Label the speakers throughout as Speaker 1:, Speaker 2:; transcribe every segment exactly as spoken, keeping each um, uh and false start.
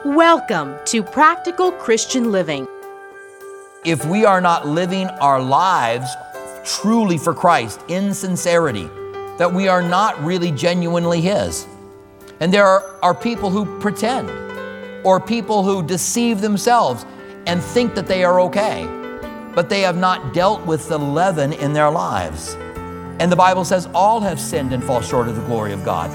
Speaker 1: Welcome to Practical Christian Living.
Speaker 2: If we are not living our lives truly for Christ, in sincerity, that we are not really genuinely His. And there are, are people who pretend, or people who deceive themselves and think that they are okay, but they have not dealt with the leaven in their lives. And the Bible says all have sinned and fall short of the glory of God.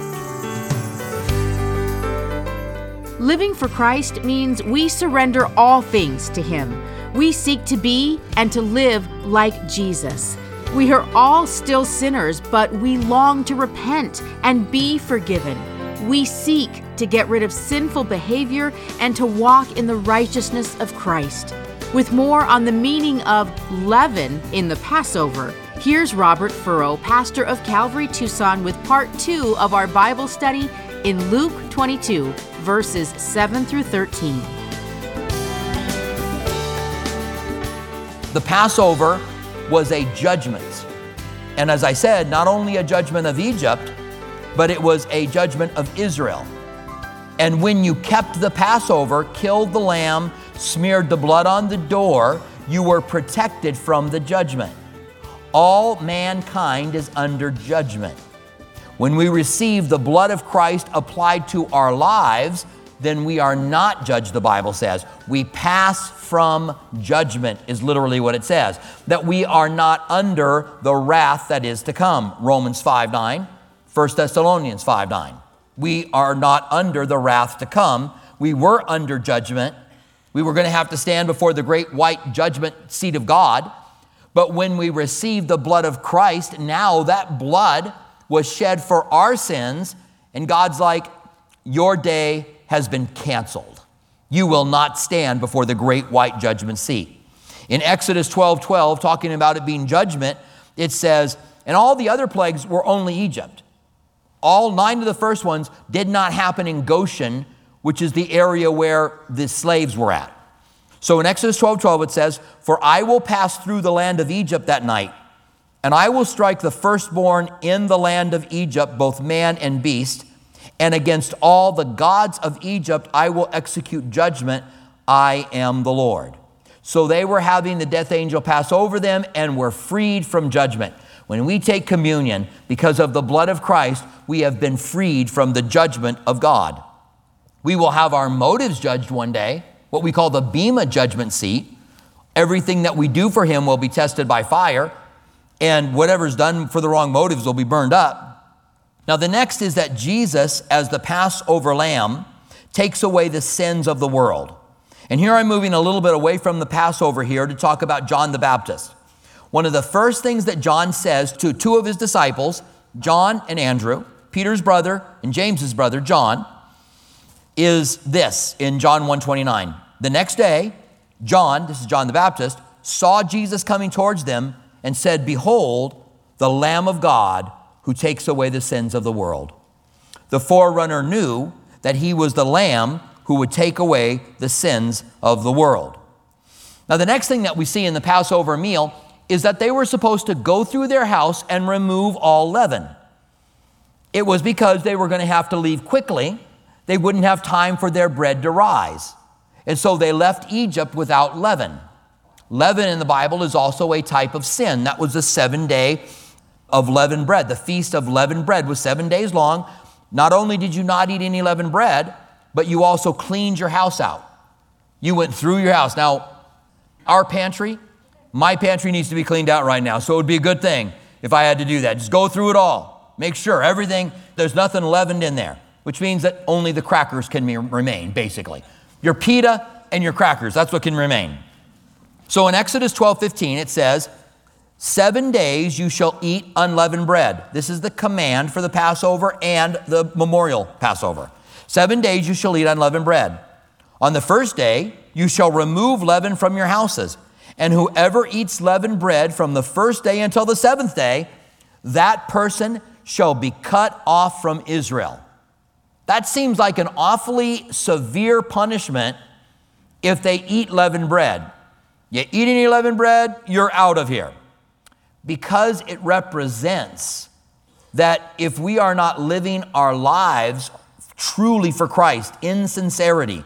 Speaker 1: Living for Christ means we surrender all things to Him. We seek to be and to live like Jesus. We are all still sinners, but we long to repent and be forgiven. We seek to get rid of sinful behavior and to walk in the righteousness of Christ. With more on the meaning of leaven in the Passover, here's Robert Furrow, pastor of Calvary Tucson, with part two of our Bible study in Luke twenty-two, verses seven through thirteen.
Speaker 2: The Passover was a judgment. And as I said, not only a judgment of Egypt, but it was a judgment of Israel. And when you kept the Passover, killed the lamb, smeared the blood on the door, you were protected from the judgment. All mankind is under judgment. When we receive the blood of Christ applied to our lives, then we are not judged, the Bible says. We pass from judgment is literally what it says. That we are not under the wrath that is to come. Romans five nine, First Thessalonians five nine. We are not under the wrath to come. We were under judgment. We were going to have to stand before the great white judgment seat of God. But when we received the blood of Christ, now that blood was shed for our sins, and God's like, your day has been canceled. You will not stand before the great white judgment seat. In Exodus twelve twelve, talking about it being judgment, it says, and all the other plagues were only Egypt. All nine of the first ones did not happen in Goshen, which is the area where the slaves were at. So in Exodus twelve twelve, it says, for I will pass through the land of Egypt that night, and I will strike the firstborn in the land of Egypt, both man and beast, and against all the gods of Egypt I will execute judgment. I am the Lord. So they were having the death angel pass over them and were freed from judgment. When we take communion, because of the blood of Christ, we have been freed from the judgment of God. We will have our motives judged one day, what we call the Bema judgment seat. Everything that we do for Him will be tested by fire, and whatever's done for the wrong motives will be burned up. Now, the next is that Jesus, as the Passover lamb, takes away the sins of the world. And here I'm moving a little bit away from the Passover here to talk about John the Baptist. One of the first things that John says to two of his disciples, John and Andrew, Peter's brother and James's brother, John, is this in John one twenty-nine. The next day, John, this is John the Baptist, saw Jesus coming towards them and said, behold, the Lamb of God who takes away the sins of the world. The forerunner knew that he was the Lamb who would take away the sins of the world. Now, the next thing that we see in the Passover meal is that they were supposed to go through their house and remove all leaven. It was because they were going to have to leave quickly. They wouldn't have time for their bread to rise. And so they left Egypt without leaven. Leaven in the Bible is also a type of sin. That was the seven day of leavened bread. The feast of leavened bread was seven days long. Not only did you not eat any leavened bread, but you also cleaned your house out. You went through your house. Now, our pantry, my pantry needs to be cleaned out right now. So it would be a good thing if I had to do that. Just go through it all. Make sure everything, there's nothing leavened in there, which means that only the crackers can be, remain, basically. Your pita and your crackers, that's what can remain. So in Exodus twelve fifteen, it says, seven days you shall eat unleavened bread. This is the command for the Passover and the memorial Passover. Seven days you shall eat unleavened bread. On the first day you shall remove leaven from your houses. And whoever eats leavened bread from the first day until the seventh day, that person shall be cut off from Israel. That seems like an awfully severe punishment if they eat leavened bread. You eat any leavened bread, you're out of here. Because it represents that if we are not living our lives truly for Christ, in sincerity,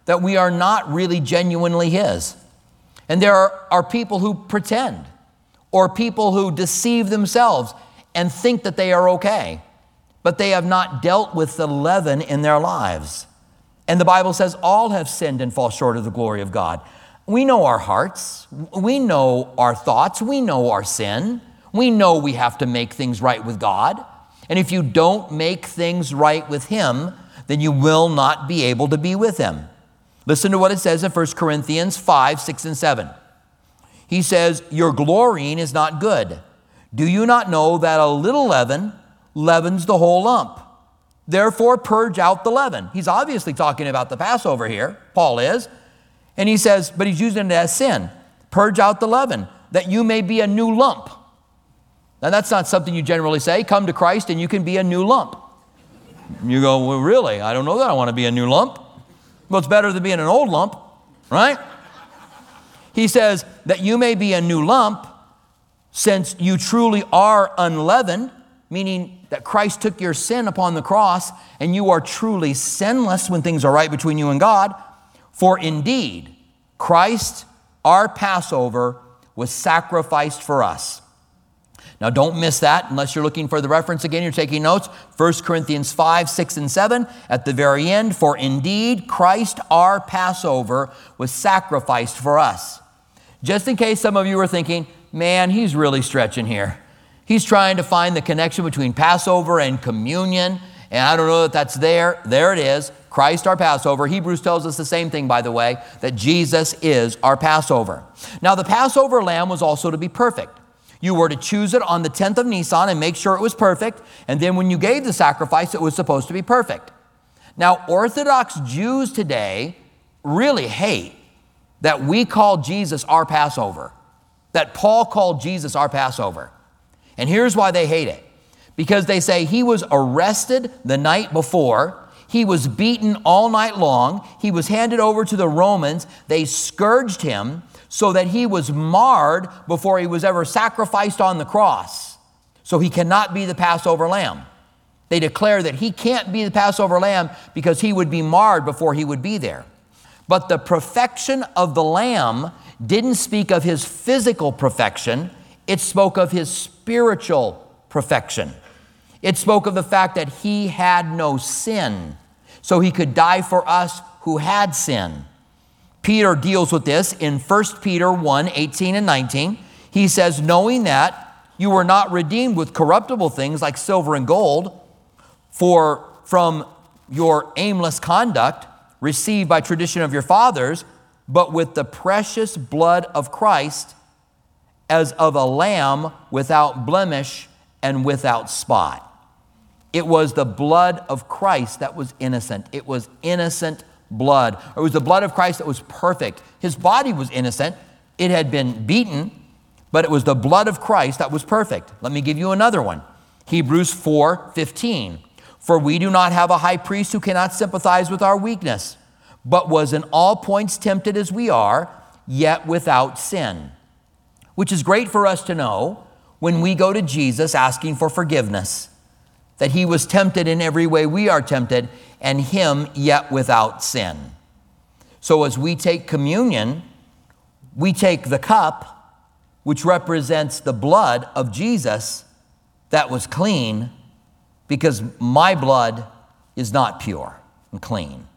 Speaker 2: that we are not really genuinely his. And there are, are people who pretend, or people who deceive themselves and think that they are okay, but they have not dealt with the leaven in their lives. And the Bible says all have sinned and fall short of the glory of God. We know our hearts. We know our thoughts. We know our sin. We know we have to make things right with God. And if you don't make things right with him, then you will not be able to be with him. Listen to what it says in First Corinthians five, six, and seven. He says, your glorying is not good. Do you not know that a little leaven leavens the whole lump? Therefore, purge out the leaven. He's obviously talking about the Passover here, Paul is. And he says, but he's using it as sin. Purge out the leaven, that you may be a new lump. Now, that's not something you generally say. Come to Christ and you can be a new lump. You go, well, really? I don't know that I want to be a new lump. Well, it's better than being an old lump, right? He says that you may be a new lump, since you truly are unleavened, meaning that Christ took your sin upon the cross and you are truly sinless when things are right between you and God. For indeed, Christ, our Passover, was sacrificed for us. Now, don't miss that unless you're looking for the reference again. You're taking notes. First Corinthians five, six, and seven at the very end. For indeed, Christ, our Passover, was sacrificed for us. Just in case some of you are thinking, man, he's really stretching here. He's trying to find the connection between Passover and communion, and I don't know that that's there. There it is. Christ, our Passover. Hebrews tells us the same thing, by the way, that Jesus is our Passover. Now, the Passover lamb was also to be perfect. You were to choose it on the tenth of Nisan and make sure it was perfect. And then when you gave the sacrifice, it was supposed to be perfect. Now, Orthodox Jews today really hate that we call Jesus our Passover, that Paul called Jesus our Passover. And here's why they hate it. Because they say he was arrested the night before. He was beaten all night long. He was handed over to the Romans. They scourged him so that he was marred before he was ever sacrificed on the cross. So he cannot be the Passover lamb. They declare that he can't be the Passover lamb because he would be marred before he would be there. But the perfection of the lamb didn't speak of his physical perfection. It spoke of his spiritual perfection. It spoke of the fact that he had no sin, so he could die for us who had sin. Peter deals with this in First Peter one, eighteen and nineteen. He says, knowing that you were not redeemed with corruptible things like silver and gold, for from your aimless conduct received by tradition of your fathers, but with the precious blood of Christ, as of a lamb without blemish and without spot. It was the blood of Christ that was innocent. It was innocent blood. It was the blood of Christ that was perfect. His body was innocent. It had been beaten, but it was the blood of Christ that was perfect. Let me give you another one. Hebrews four, fifteen. For we do not have a high priest who cannot sympathize with our weakness, but was in all points tempted as we are, yet without sin. Which is great for us to know when we go to Jesus asking for forgiveness, that he was tempted in every way we are tempted, and him yet without sin. So as we take communion, we take the cup, which represents the blood of Jesus that was clean, because my blood is not pure and clean.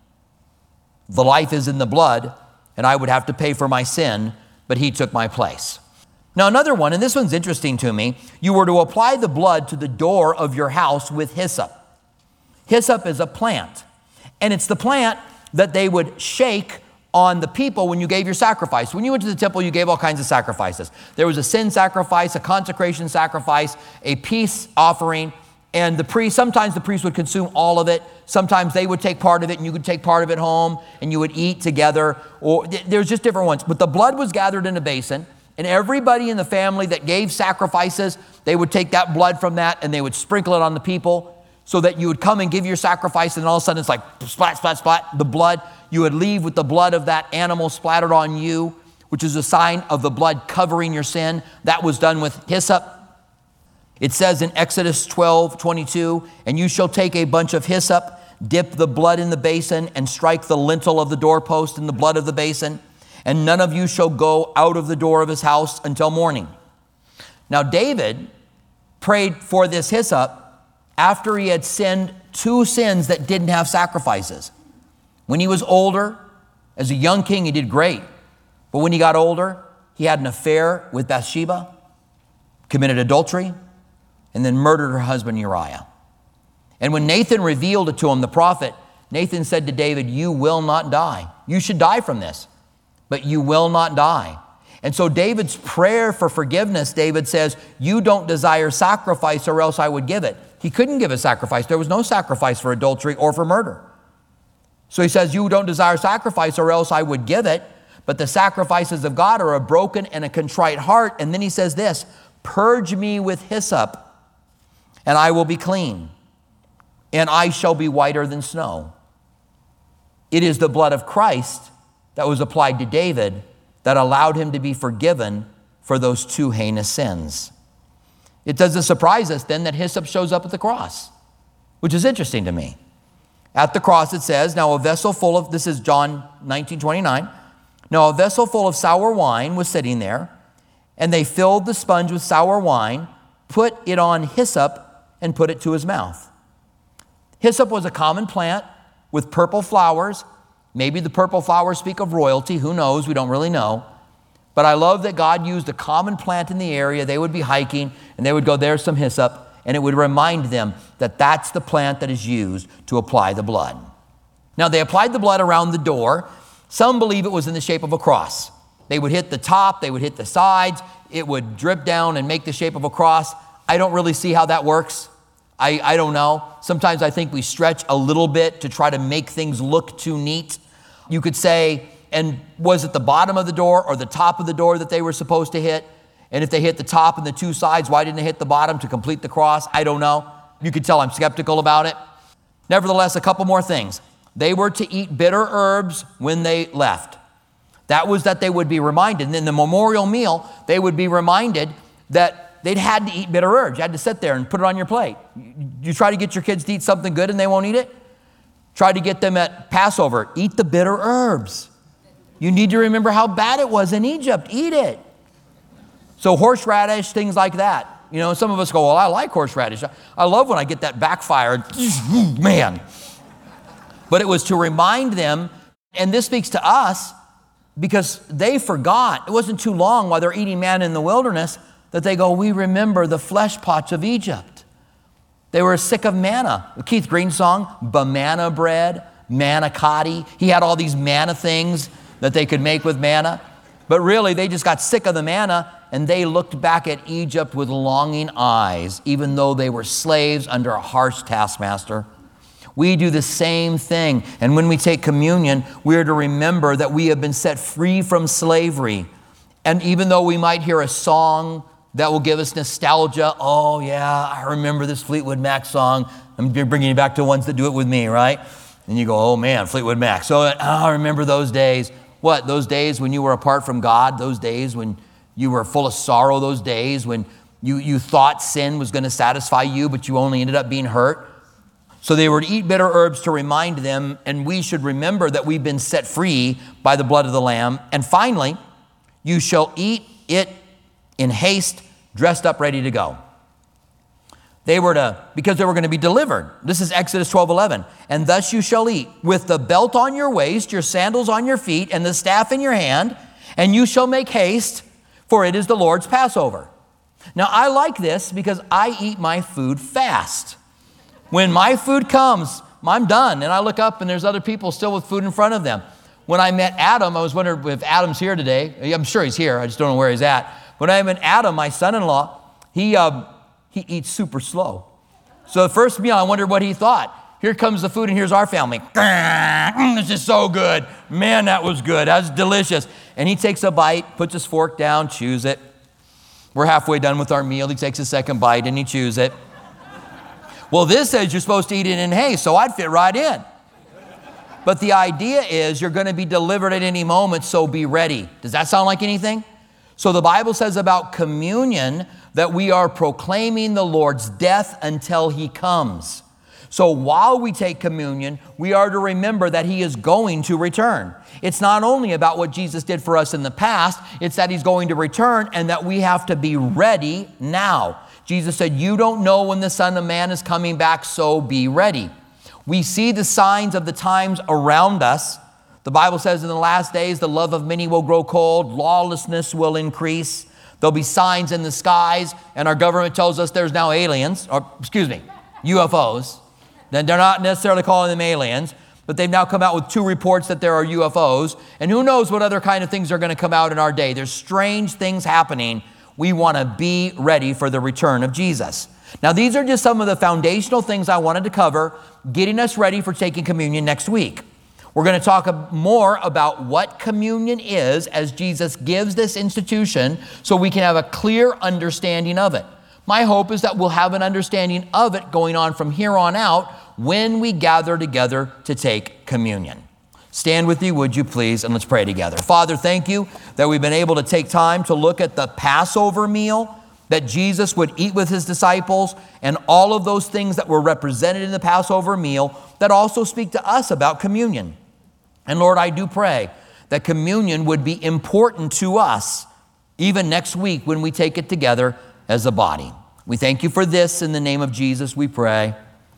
Speaker 2: The life is in the blood, and I would have to pay for my sin, but he took my place. Now, another one, and this one's interesting to me, you were to apply the blood to the door of your house with hyssop. Hyssop is a plant, and it's the plant that they would shake on the people when you gave your sacrifice. When you went to the temple, you gave all kinds of sacrifices. There was a sin sacrifice, a consecration sacrifice, a peace offering, and the priest, sometimes the priest would consume all of it. Sometimes they would take part of it, and you could take part of it home, and you would eat together. Or there's just different ones. But the blood was gathered in a basin, and everybody in the family that gave sacrifices, they would take that blood from that, and they would sprinkle it on the people, so that you would come and give your sacrifice, and all of a sudden it's like splat, splat, splat, the blood. You would leave with the blood of that animal splattered on you, which is a sign of the blood covering your sin. That was done with hyssop. It says in Exodus twelve, twenty-two, and you shall take a bunch of hyssop, dip the blood in the basin and strike the lintel of the doorpost in the blood of the basin, and none of you shall go out of the door of his house until morning. Now David prayed for this hyssop after he had sinned two sins that didn't have sacrifices. When he was older, as a young king, he did great. But when he got older, he had an affair with Bathsheba, committed adultery, and then murdered her husband Uriah. And when Nathan revealed it to him, the prophet, Nathan said to David, you will not die. You should die from this, but you will not die. And so David's prayer for forgiveness, David says, you don't desire sacrifice or else I would give it. He couldn't give a sacrifice. There was no sacrifice for adultery or for murder. So he says, you don't desire sacrifice or else I would give it. But the sacrifices of God are a broken and a contrite heart. And then he says this, purge me with hyssop and I will be clean, and I shall be whiter than snow. It is the blood of Christ that was applied to David that allowed him to be forgiven for those two heinous sins. It doesn't surprise us then that hyssop shows up at the cross, which is interesting to me. At the cross it says, now a vessel full of, this is John nineteen twenty-nine, now a vessel full of sour wine was sitting there, and they filled the sponge with sour wine, put it on hyssop, and put it to his mouth. Hyssop was a common plant with purple flowers. Maybe the purple flowers speak of royalty. Who knows? We don't really know. But I love that God used a common plant in the area. They would be hiking, and they would go, there's some hyssop, and it would remind them that that's the plant that is used to apply the blood. Now, they applied the blood around the door. Some believe it was in the shape of a cross. They would hit the top, they would hit the sides, it would drip down and make the shape of a cross. I don't really see how that works. I, I don't know. Sometimes I think we stretch a little bit to try to make things look too neat. You could say, and was it the bottom of the door or the top of the door that they were supposed to hit? And if they hit the top and the two sides, why didn't they hit the bottom to complete the cross? I don't know. You could tell I'm skeptical about it. Nevertheless, a couple more things. They were to eat bitter herbs when they left. That was that they would be reminded. And in the memorial meal, they would be reminded that they'd had to eat bitter herbs. You had to sit there and put it on your plate. You try to get your kids to eat something good and they won't eat it? Try to get them at Passover. Eat the bitter herbs. You need to remember how bad it was in Egypt. Eat it. So horseradish, things like that. You know, some of us go, well, I like horseradish. I love when I get that backfired. Man. But it was to remind them, and this speaks to us because they forgot. It wasn't too long while they're eating manna in the wilderness that they go, we remember the flesh pots of Egypt. They were sick of manna. The Keith Green song, banana bread, manicotti. He had all these manna things that they could make with manna. But really, they just got sick of the manna, and they looked back at Egypt with longing eyes, even though they were slaves under a harsh taskmaster. We do the same thing. And when we take communion, we are to remember that we have been set free from slavery. And even though we might hear a song that will give us nostalgia, oh yeah, I remember this Fleetwood Mac song. I'm bringing you back to ones that do it with me, right? And you go, oh man, Fleetwood Mac. So oh, I remember those days. What, those days when you were apart from God, those days when you were full of sorrow, those days when you, you thought sin was going to satisfy you, but you only ended up being hurt. So they were to eat bitter herbs to remind them, and we should remember that we've been set free by the blood of the Lamb. And finally, you shall eat it in haste, dressed up, ready to go. They were to, because they were going to be delivered. This is Exodus twelve eleven. And thus you shall eat, with the belt on your waist, your sandals on your feet, and the staff in your hand, and you shall make haste, for it is the Lord's Passover. Now, I like this because I eat my food fast. When my food comes, I'm done, and I look up, and there's other people still with food in front of them. When I met Adam, I was wondering if Adam's here today. I'm sure he's here. I just don't know where he's at. When I met Adam, my son-in-law, he uh, he eats super slow. So the first meal, I wondered what he thought. Here comes the food, and here's our family. This is so good. Man, that was good. That was delicious. And he takes a bite, puts his fork down, chews it. We're halfway done with our meal. He takes a second bite, and he chews it. Well, this says you're supposed to eat it in haste, so I'd fit right in. But the idea is you're going to be delivered at any moment, so be ready. Does that sound like anything? So the Bible says about communion that we are proclaiming the Lord's death until he comes. So while we take communion, we are to remember that he is going to return. It's not only about what Jesus did for us in the past, it's that he's going to return and that we have to be ready now. Jesus said, you don't know when the Son of Man is coming back, so be ready. We see the signs of the times around us. The Bible says in the last days, the love of many will grow cold, lawlessness will increase. There'll be signs in the skies, and our government tells us there's now aliens, or excuse me, U F Os. Then they're not necessarily calling them aliens, but they've now come out with two reports that there are U F Os. And who knows what other kind of things are going to come out in our day. There's strange things happening. We want to be ready for the return of Jesus. Now, these are just some of the foundational things I wanted to cover, getting us ready for taking communion next week. We're going to talk more about what communion is as Jesus gives this institution so we can have a clear understanding of it. My hope is that we'll have an understanding of it going on from here on out when we gather together to take communion. Stand with me, would you please, and let's pray together. Father, thank you that we've been able to take time to look at the Passover meal that Jesus would eat with his disciples and all of those things that were represented in the Passover meal that also speak to us about communion. And Lord, I do pray that communion would be important to us even next week when we take it together as a body. We thank you for this. In the name of Jesus, we pray.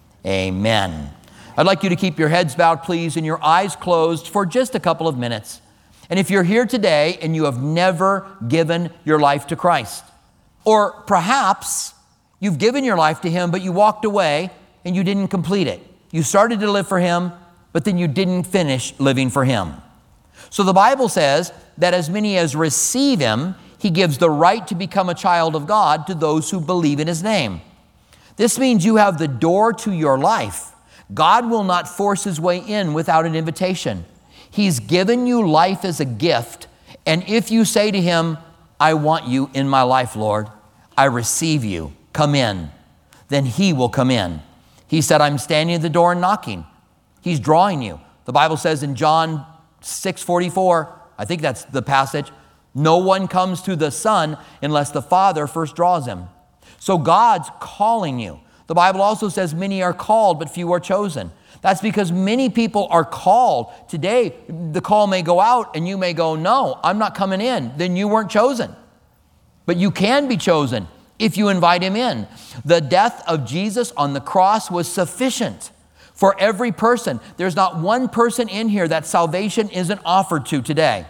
Speaker 2: Amen. I'd like you to keep your heads bowed, please, and your eyes closed for just a couple of minutes. And if you're here today and you have never given your life to Christ, or perhaps you've given your life to him, but you walked away and you didn't complete it. You started to live for him, but then you didn't finish living for him. So the Bible says that as many as receive him, he gives the right to become a child of God to those who believe in his name. This means you have the door to your life. God will not force his way in without an invitation. He's given you life as a gift. And if you say to him, I want you in my life, Lord, I receive you, come in, then he will come in. He said, I'm standing at the door and knocking. He's drawing you. The Bible says in John six forty-four, I think that's the passage, no one comes to the Son unless the Father first draws him. So God's calling you. The Bible also says many are called, but few are chosen. That's because many people are called. Today, the call may go out and you may go, no, I'm not coming in. Then you weren't chosen. But you can be chosen if you invite him in. The death of Jesus on the cross was sufficient for every person. There's not one person in here that salvation isn't offered to today.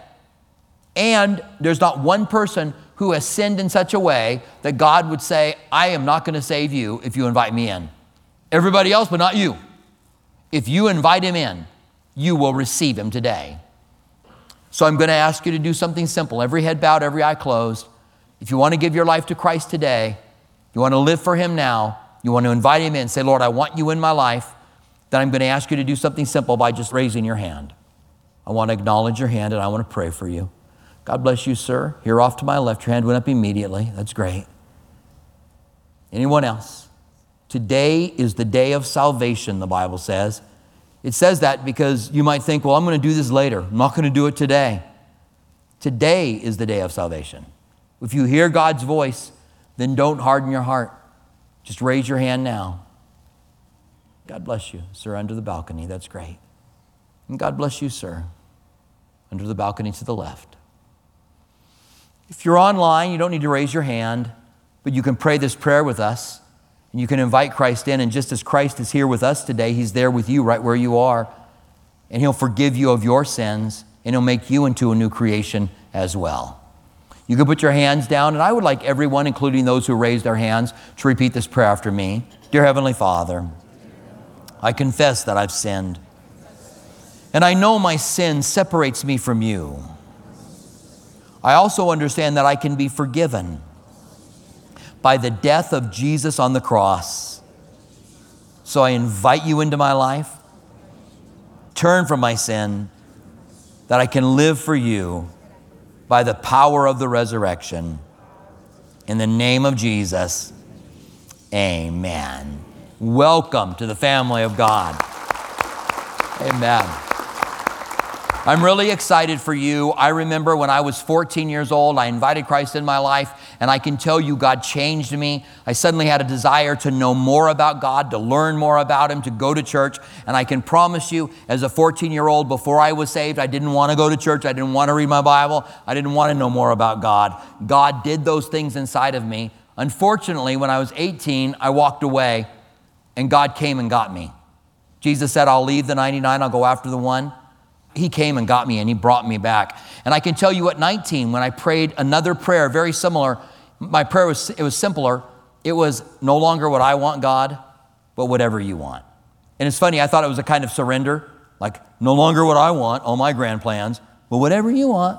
Speaker 2: And there's not one person who has sinned in such a way that God would say, I am not going to save you if you invite me in. Everybody else, but not you. If you invite him in, you will receive him today. So I'm going to ask you to do something simple. Every head bowed, every eye closed. If you want to give your life to Christ today, you want to live for him now, you want to invite him in, say, Lord, I want you in my life, then I'm going to ask you to do something simple by just raising your hand. I want to acknowledge your hand and I want to pray for you. God bless you, sir. Here off to my left, your hand went up immediately. That's great. Anyone else? Today is the day of salvation, the Bible says. It says that because you might think, well, I'm going to do this later. I'm not going to do it today. Today is the day of salvation. If you hear God's voice, then don't harden your heart. Just raise your hand now. God bless you, sir, under the balcony. That's great. And God bless you, sir, under the balcony to the left. If you're online, you don't need to raise your hand, but you can pray this prayer with us. And you can invite Christ in, and just as Christ is here with us today, he's there with you right where you are. And he'll forgive you of your sins, and he'll make you into a new creation as well. You can put your hands down, and I would like everyone, including those who raised their hands, to repeat this prayer after me. Dear Heavenly Father, I confess that I've sinned, and I know my sin separates me from you. I also understand that I can be forgiven by the death of Jesus on the cross. So I invite you into my life. Turn from my sin, that I can live for you by the power of the resurrection. In the name of Jesus, amen. Welcome to the family of God. Amen. I'm really excited for you. I remember when I was fourteen years old, I invited Christ in my life, and I can tell you God changed me. I suddenly had a desire to know more about God, to learn more about Him, to go to church. And I can promise you, as a fourteen-year-old, before I was saved, I didn't want to go to church. I didn't want to read my Bible. I didn't want to know more about God. God did those things inside of me. Unfortunately, when I was eighteen, I walked away, and God came and got me. Jesus said, I'll leave the ninety-nine, I'll go after the one. He came and got me, and He brought me back. And I can tell you at nineteen, when I prayed another prayer, very similar, my prayer was, it was simpler. It was no longer what I want, God, but whatever you want. And it's funny, I thought it was a kind of surrender, like no longer what I want, all my grand plans, but whatever you want.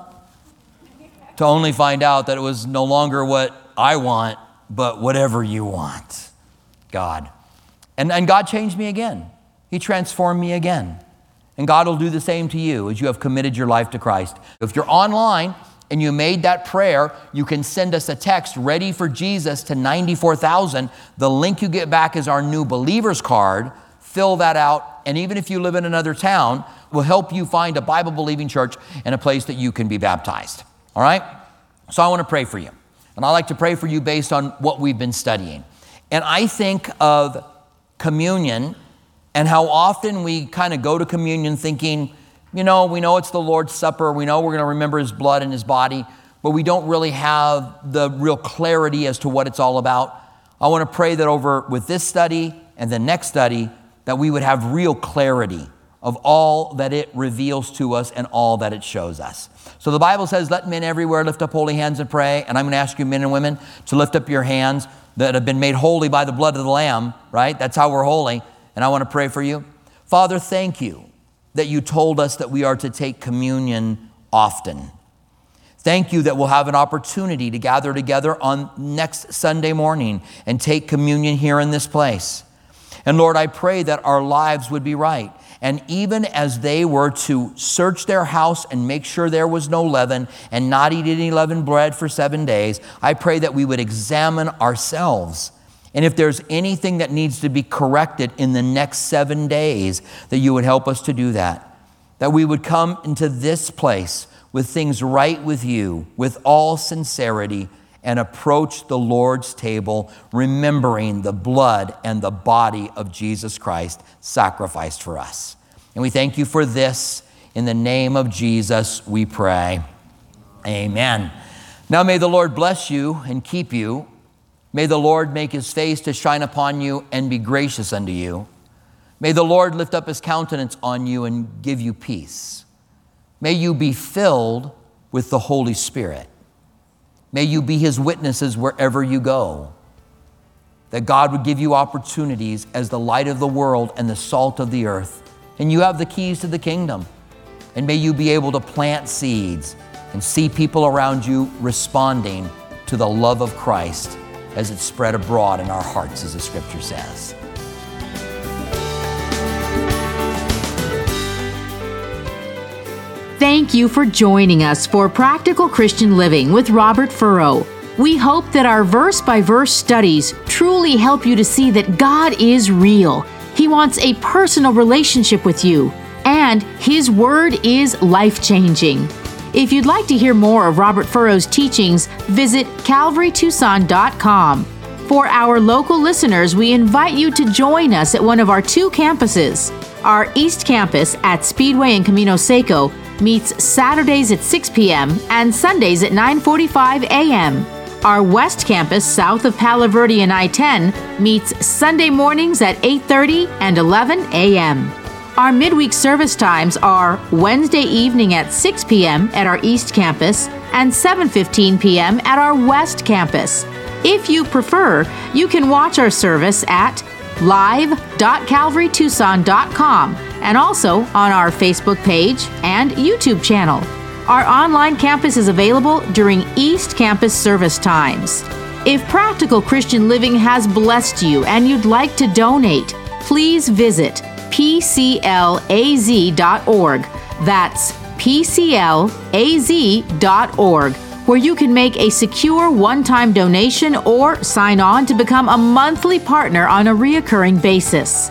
Speaker 2: To only find out that it was no longer what I want, but whatever you want, God. And, and God changed me again. He transformed me again. And God will do the same to you as you have committed your life to Christ. If you're online and you made that prayer, you can send us a text, Ready for Jesus, to ninety-four thousand. The link you get back is our new believers card. Fill that out. And even if you live in another town, we'll help you find a Bible-believing church and a place that you can be baptized. All right? So I want to pray for you. And I like to pray for you based on what we've been studying. And I think of communion and how often we kind of go to communion thinking, you know, we know it's the Lord's Supper. We know we're going to remember His blood and His body, but we don't really have the real clarity as to what it's all about. I want to pray that over with this study and the next study, that we would have real clarity of all that it reveals to us and all that it shows us. So the Bible says, let men everywhere lift up holy hands and pray. And I'm going to ask you, men and women, to lift up your hands that have been made holy by the blood of the Lamb, right? That's how we're holy. And I want to pray for you. Father, thank you that you told us that we are to take communion often. Thank you that we'll have an opportunity to gather together on next Sunday morning and take communion here in this place. And Lord, I pray that our lives would be right. And even as they were to search their house and make sure there was no leaven and not eat any leavened bread for seven days, I pray that we would examine ourselves. And if there's anything that needs to be corrected in the next seven days, that you would help us to do that. That we would come into this place with things right with you, with all sincerity, and approach the Lord's table, remembering the blood and the body of Jesus Christ sacrificed for us. And we thank you for this. In the name of Jesus, we pray. Amen. Now may the Lord bless you and keep you. May the Lord make His face to shine upon you and be gracious unto you. May the Lord lift up His countenance on you and give you peace. May you be filled with the Holy Spirit. May you be His witnesses wherever you go. That God would give you opportunities as the light of the world and the salt of the earth. And you have the keys to the kingdom. And may you be able to plant seeds and see people around you responding to the love of Christ as it's spread abroad in our hearts, as the scripture says.
Speaker 1: Thank you for joining us for Practical Christian Living with Robert Furrow. We hope that our verse-by-verse studies truly help you to see that God is real. He wants a personal relationship with you, and His Word is life-changing. If you'd like to hear more of Robert Furrow's teachings, visit calvary tucson dot com. For our local listeners, we invite you to join us at one of our two campuses. Our East Campus at Speedway and Camino Seco meets Saturdays at six p.m. and Sundays at nine forty-five a.m. Our West Campus, south of Palo Verde and I ten, meets Sunday mornings at eight thirty and eleven a.m. Our midweek service times are Wednesday evening at six p.m. at our East Campus and seven fifteen p.m. at our West Campus. If you prefer, you can watch our service at live dot calvary tucson dot com and also on our Facebook page and YouTube channel. Our online campus is available during East Campus service times. If Practical Christian Living has blessed you and you'd like to donate, please visit p c l a z dot org. That's p c l a z dot org, where you can make a secure one-time donation or sign on to become a monthly partner on a reoccurring basis.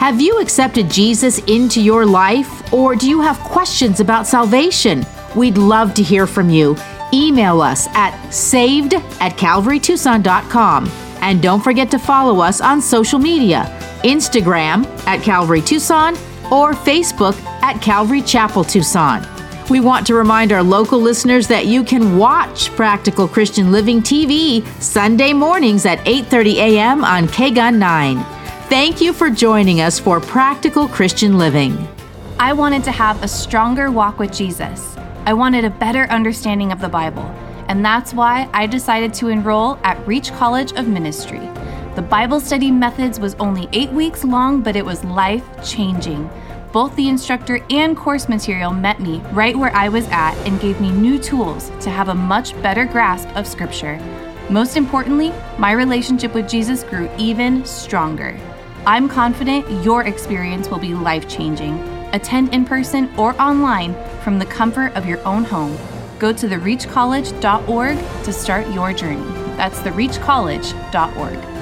Speaker 1: Have you accepted Jesus into your life, or do you have questions about salvation? We'd love to hear from you. Email us at saved at calvary tucson dot com. And don't forget to follow us on social media, Instagram at Calvary Tucson or Facebook at Calvary Chapel Tucson. We want to remind our local listeners that you can watch Practical Christian Living T V Sunday mornings at eight thirty a.m. on K G U N nine. Thank you for joining us for Practical Christian Living.
Speaker 3: I wanted to have a stronger walk with Jesus. I wanted a better understanding of the Bible, and that's why I decided to enroll at Reach College of Ministry. The Bible study methods was only eight weeks long, but it was life-changing. Both the instructor and course material met me right where I was at and gave me new tools to have a much better grasp of Scripture. Most importantly, my relationship with Jesus grew even stronger. I'm confident your experience will be life-changing. Attend in person or online from the comfort of your own home. Go to the reach college dot org to start your journey. That's the reach college dot org.